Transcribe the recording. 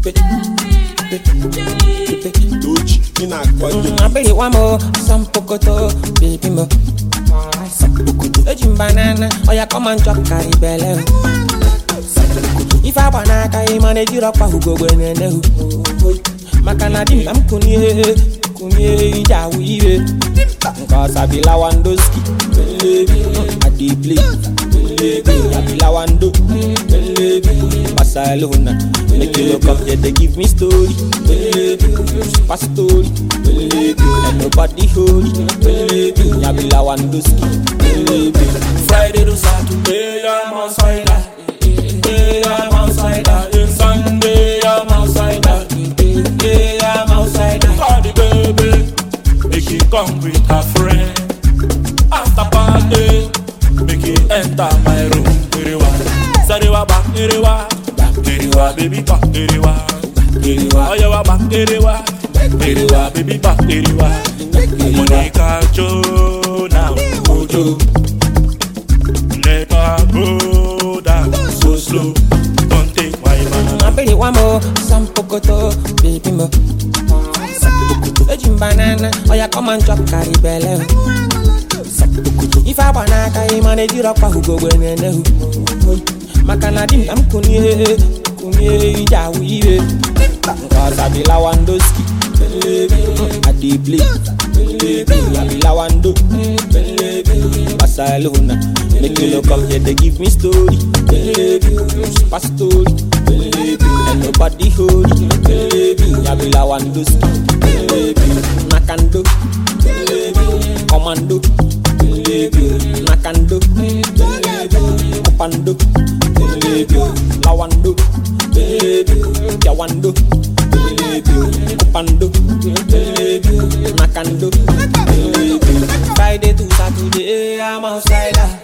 I bet you one more, some pocoto, baby mo. Some banana, or ya come and chop carry belly. If I wanna carry manage you up, who go when and who. Makanadi, I'm kunye, jawi. Cause I be Lawandoski, I deep play. I be Lawando, Barcelona. Make you look up, yeah, they give me story. Super story, and nobody holy. I be Lawandoski. Friday to Saturday, I'm outside. I'm outside. Sunday, I'm outside. I'm outside. Call the baby, make it come with her friend. After party, make it enter my room. Sarewa back, Erewa, baby back, Erewa, Oyawa back, Erewa, baby back, Erewa. Monica Joe now, Ojo. Never go down so slow. Don't take my man. I bet you one more, some pocoto, baby mo. Some banana, or ya come and chop carry belly. If I wanna carry manage you up, who go when and who. Makanadi, I'm kunye, jawi. Cause I be Lawandoski, I deep play. I be Lawando, Barcelona. Make you look up, yeah, they give me story. Super story, and nobody holy. I be Lawandoski, Nakando, Commando, Nakando, Opando, Lawando, Yawando, Opando, Nakando. Friday to Saturday, I'm outside.